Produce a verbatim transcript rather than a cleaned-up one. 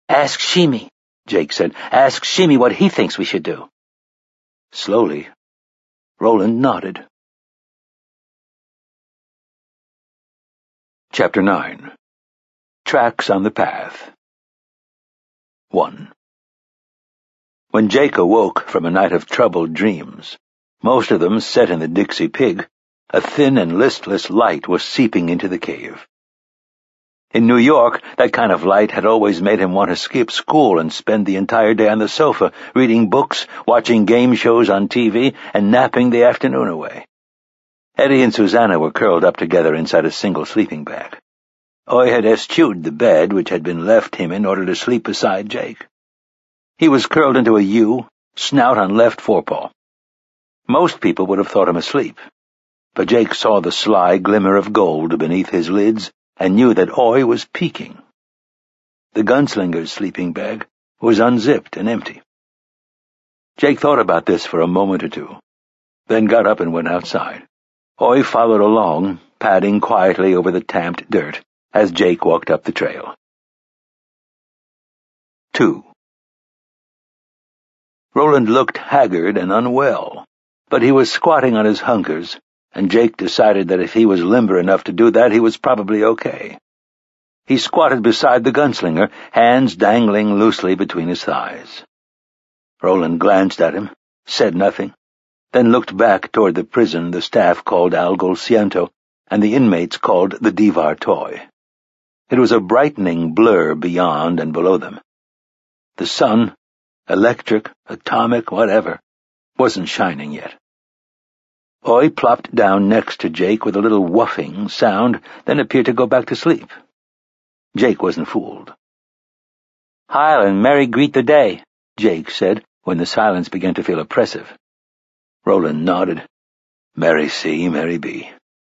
"Ask Shimi," Jake said. "Ask Shimi what he thinks we should do." Slowly, Roland nodded. Chapter nine. Tracks on the Path. one. When Jake awoke from a night of troubled dreams, most of them set in the Dixie Pig, a thin and listless light was seeping into the cave. In New York, that kind of light had always made him want to skip school and spend the entire day on the sofa, reading books, watching game shows on T V, and napping the afternoon away. Eddie and Susanna were curled up together inside a single sleeping bag. Oi had eschewed the bed which had been left him in order to sleep beside Jake. He was curled into a U, snout on left forepaw. Most people would have thought him asleep, but Jake saw the sly glimmer of gold beneath his lids and knew that Oi was peeking. The gunslinger's sleeping bag was unzipped and empty. Jake thought about this for a moment or two, then got up and went outside. Oi followed along, padding quietly over the tamped dirt as Jake walked up the trail. Two. Roland looked haggard and unwell, but he was squatting on his hunkers, and Jake decided that if he was limber enough to do that, he was probably okay. He squatted beside the gunslinger, hands dangling loosely between his thighs. Roland glanced at him, said nothing, then looked back toward the prison the staff called Algol Ciento and the inmates called the Divar Toy. It was a brightening blur beyond and below them. The sun, electric, atomic, whatever, wasn't shining yet. Oi plopped down next to Jake with a little whuffing sound, then appeared to go back to sleep. Jake wasn't fooled. "Heil and merry greet the day," Jake said, when the silence began to feel oppressive. Roland nodded. "Merry see, merry be."